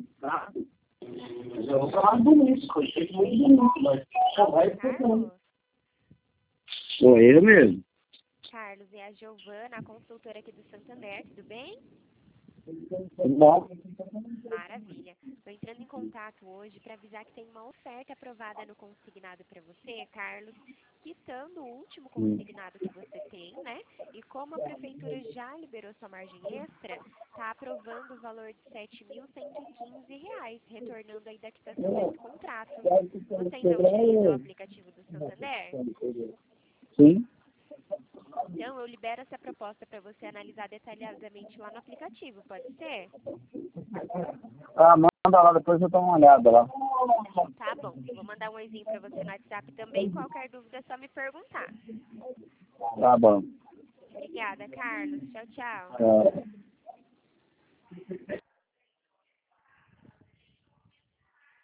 Mas eu vou falar bonito, eu achei muito bonito, mas só vai ficando. Sou eu mesmo. Carlos, é a Giovana, a consultora aqui do Santander, tudo bem? Tudo bom? Maravilha. Estou entrando em contato hoje para avisar que tem uma oferta aprovada no consignado para você, Carlos, quitando o último consignado que você tem, né? E como a prefeitura já liberou sua margem extra, está aprovando o valor de R$ 7.115, retornando aí da quitação desse contrato. Você ainda utiliza o aplicativo do Santander? Sim. Então, eu libero essa proposta para você analisar detalhadamente lá no aplicativo, pode ser? Ah, manda lá, depois eu dou uma olhada lá. Tá bom, vou mandar um oizinho para você no WhatsApp também. Qualquer dúvida é só me perguntar. Tá bom. Obrigada, Carlos. Tchau, tchau. É.